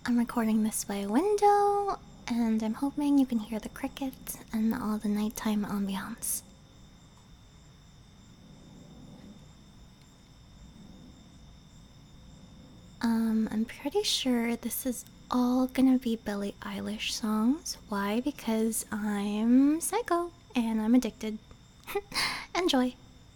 I'm recording this by a window, and I'm hoping you can hear the crickets and all the nighttime ambiance. I'm pretty sure this is all gonna be Billie Eilish songs. Why? Because I'm psycho and I'm addicted. Enjoy.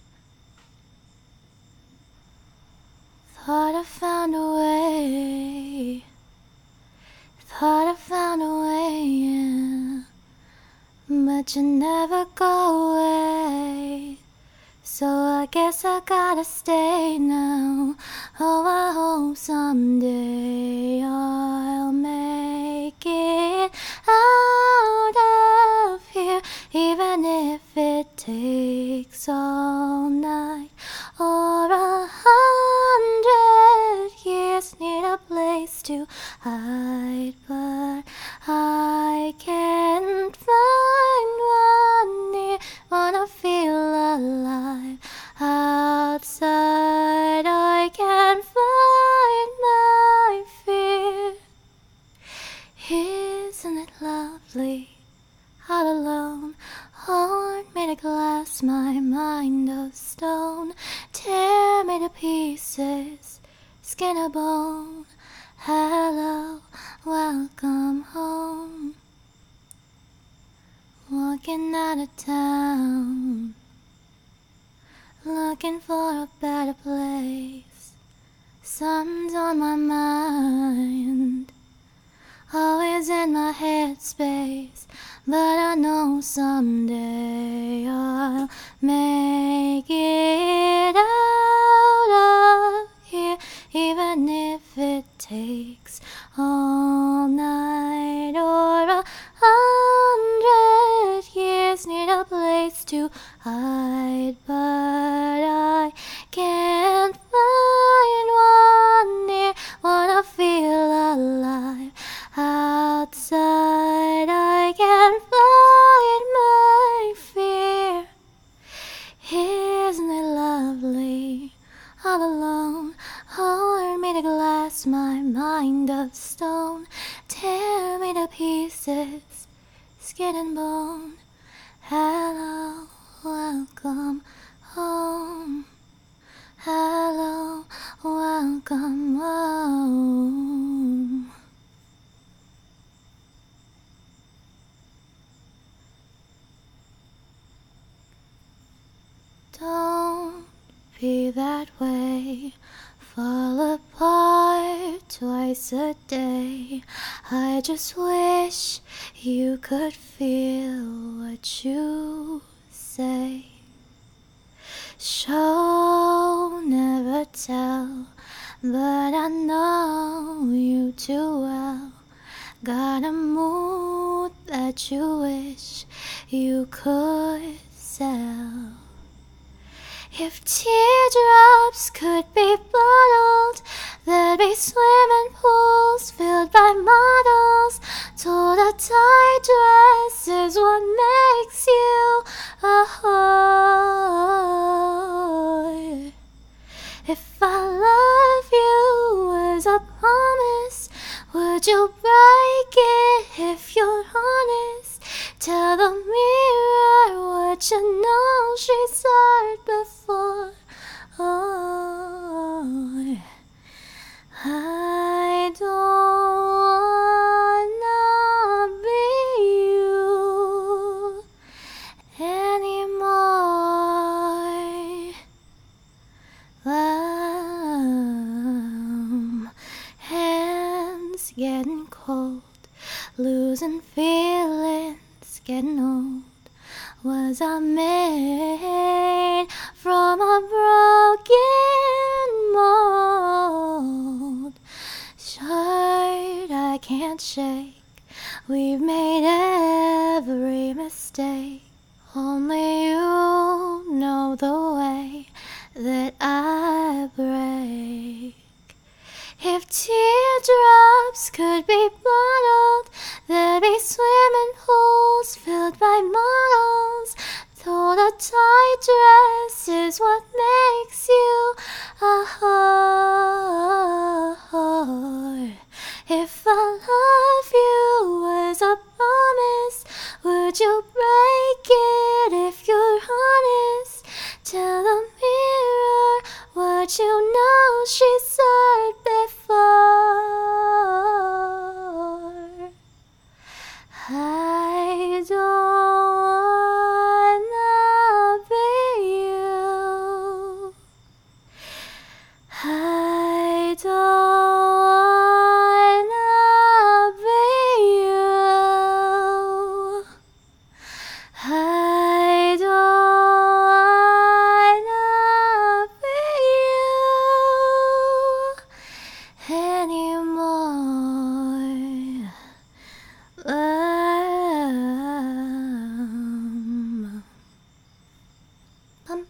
Thought I found a way. Thought I found a way, yeah. But you never go away. So I guess I gotta stay now. Oh, I hope someday I'll make it out of here, even if it takes all night or 100 years. Need a place to hide, but I can't find one near. Wanna feel alive outside. I can't find my fear. Isn't it lovely? All alone, heart made of glass, my mind of stone. Tear me to pieces, skin or bone. Hello, welcome home. Walking out of town, looking for a better place. Something's on my mind, always in my headspace. But I know someday I'll make it out of here, even if it takes all night or 100 years. Need a place to hide, but I can't find one near. Wanna feel alive outside. I can't find my fear. Isn't it lovely? All alone, heart made of glass, my mind of stone. Tear me to pieces, skin and bone. Hello, welcome home. Hello, welcome home. Don't be that way. Fall apart twice a day. I just wish you could feel what you say. Show, never tell, but I know you too well. Got a mood that you wish you could sell. If teardrops could be bottled, there'd be swimming pools filled by models. Told a tight dress is what makes you a whore. If I love you as a promise, would you break it if you're honest? Tell the mirror what you know she's heard before. Oh, I don't wanna be you anymore. Hands getting cold, losing feelings, getting old. Was I made from a broken mold? Shirt I can't shake, we've made every mistake. Only you know the way that I break. If teardrops could be bottled, there'd be swimming pools filled by models. Told a tight dress is what makes you a whore. If I Bum.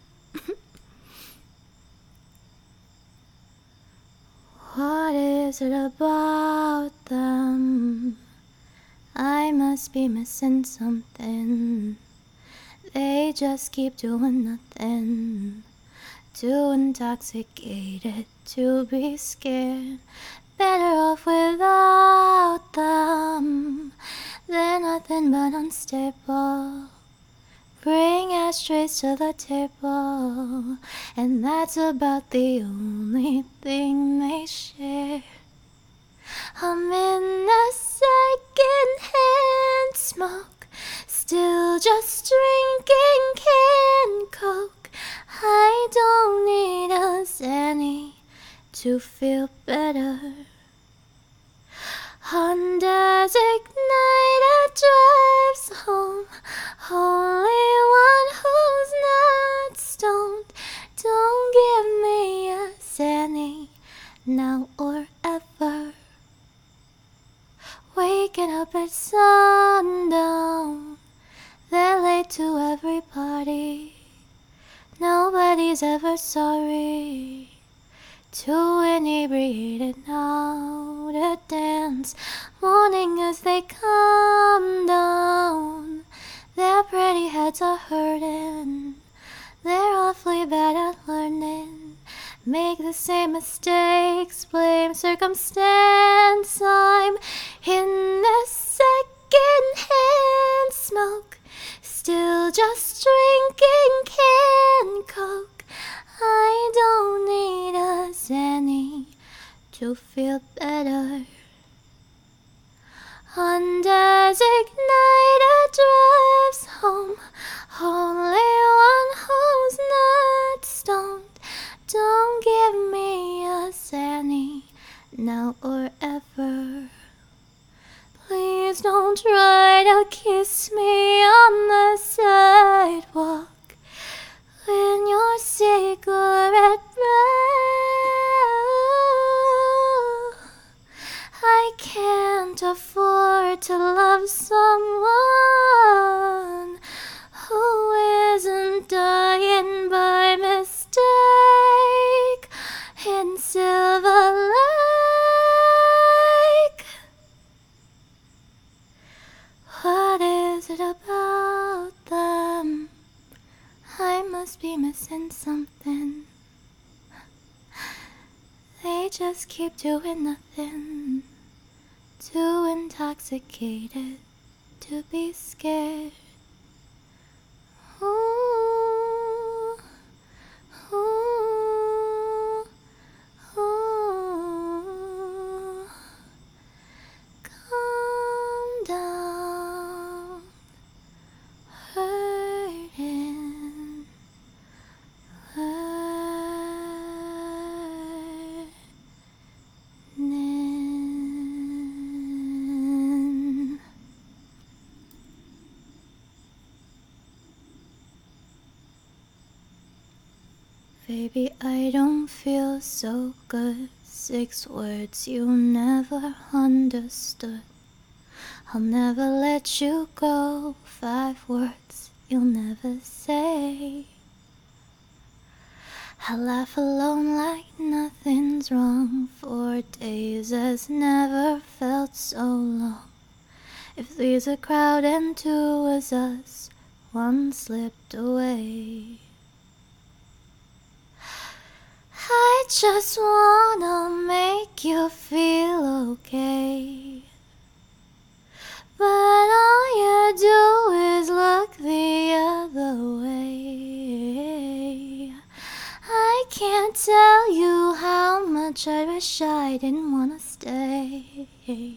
What is it about them? I must be missing something. They just keep doing nothing. Too intoxicated to be scared. Better off without them. They're nothing but unstable. Bring ashtrays to the table, and that's about the only thing they share. I'm in the second-hand smoke, still just drinking canned Coke. I don't need a Xanny to feel better. On desert night I drives home, only one who's not stoned. Don't give me a Xanny, now or ever. Waking up at sundown, they're late to every party. Nobody's ever sorry. Too inebriated now to dance, mourning as they come down. Their pretty heads are hurting, they're awfully bad at learning. Make the same mistakes, blame circumstance. I'm in the second-hand smoke, still just drinking canned Coke. I don't need a Xanny to feel better. On desert night I drives home, only one who's not stoned. Don't give me a Xanny, now or ever. Please don't try to kiss me on the sidewalk when your cigarette breath. I can't afford to love someone who isn't dying by mistake in Silver Lake. What is it about them? I must be missing something. They just keep doing nothing. Too intoxicated to be scared. Ooh, ooh, ooh. Calm down, hurting, learning. Baby, I don't feel so good. 6 words you never understood. I'll never let you go. 5 words you'll never say. I laugh alone like nothing's wrong. 4 days has never felt so long. If there's a crowd and 2 was us, 1 slipped away. I just wanna make you feel okay, but all you do is look the other way. I can't tell you how much I wish I didn't wanna stay.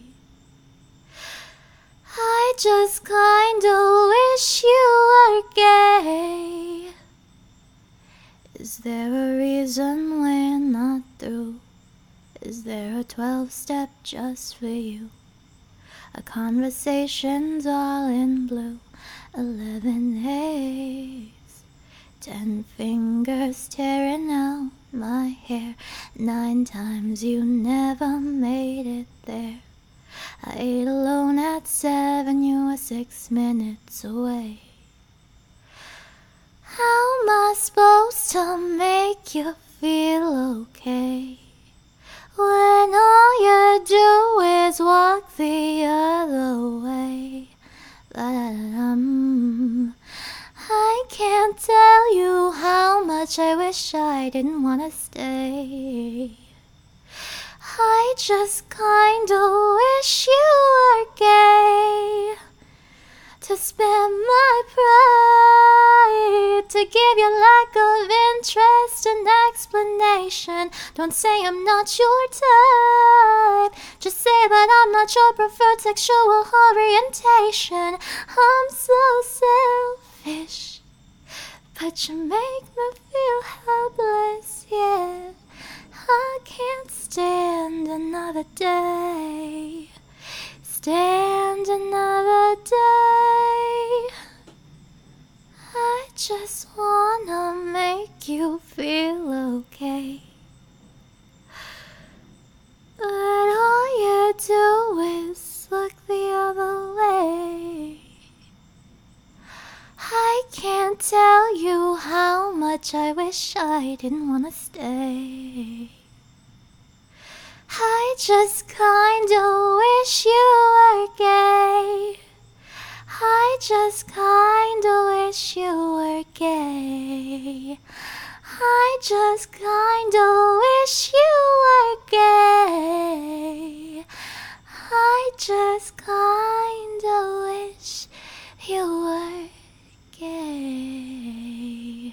I just kinda wish you were gay. Is there a reason we're not through? Is there a 12-step just for you? Our conversations all in blue. 11 A's, 10 fingers tearing out my hair. 9 times you never made it there. I ate alone at 7, you were 6 minutes away. How am I supposed to make you feel okay when all you do is walk the other way? I can't tell you how much I wish I didn't wanna stay. I just kinda wish you were gay, to spend my pride, to give you lack of interest and explanation. Don't say I'm not your type, just say that I'm not your preferred sexual orientation. I'm so selfish, but you make me feel helpless, yeah. I can't stand another day, stand another day. I just wanna make you feel okay, but all you do is look the other way. I can't tell you how much I wish I didn't wanna stay. I just kinda wish you were gay. I just kinda wish you were gay. I just kinda wish you were gay. I just kinda wish you were gay.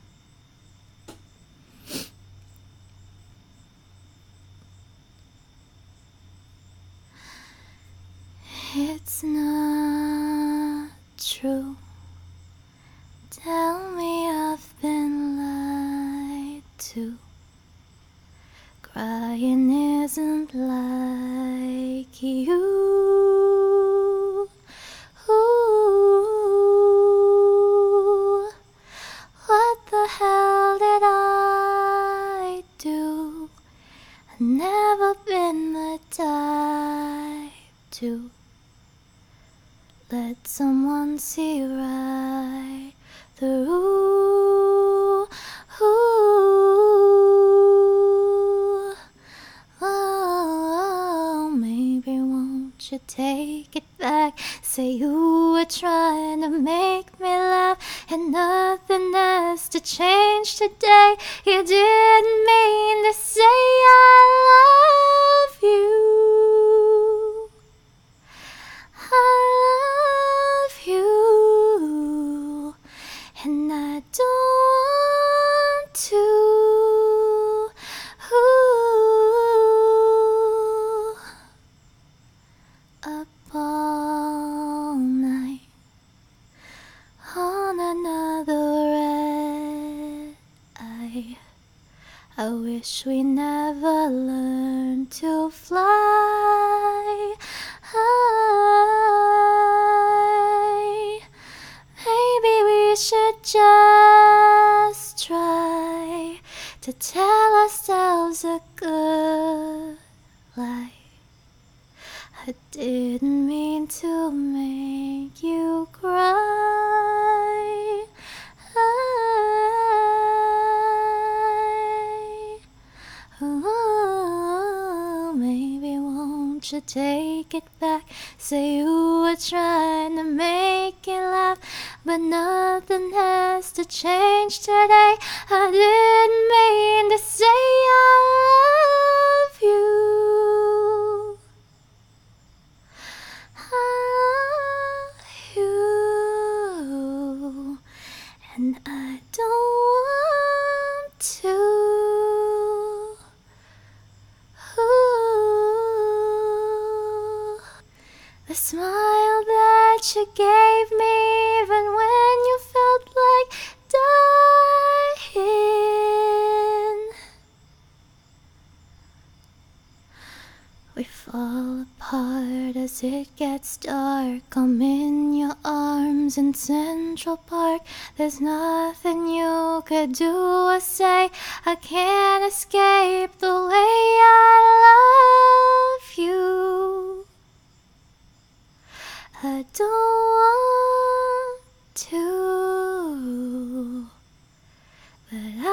It's not true. Tell me I've been lied to. Crying isn't like you. Ooh, what the hell did I do? I've never been the type to let someone see right through. Oh, maybe won't you take it back? Say you were trying to make me laugh, and nothing has to change today. You didn't mean to say I love you. I love you, and I don't want to. Up all night on another red eye. I wish we never learned to fly high. Maybe we should just try to tell ourselves a good lie. I didn't mean to make you cry. Maybe won't you take it back? Say you were trying to make it laugh, but nothing has to change today. I didn't mean to say I love you. I love you, and I don't want to. The smile that you gave me even when you felt like dying. We fall apart as it gets dark. I'm in your arms in Central Park. There's nothing you could do or say. I can't escape the way I love you. I don't want to. But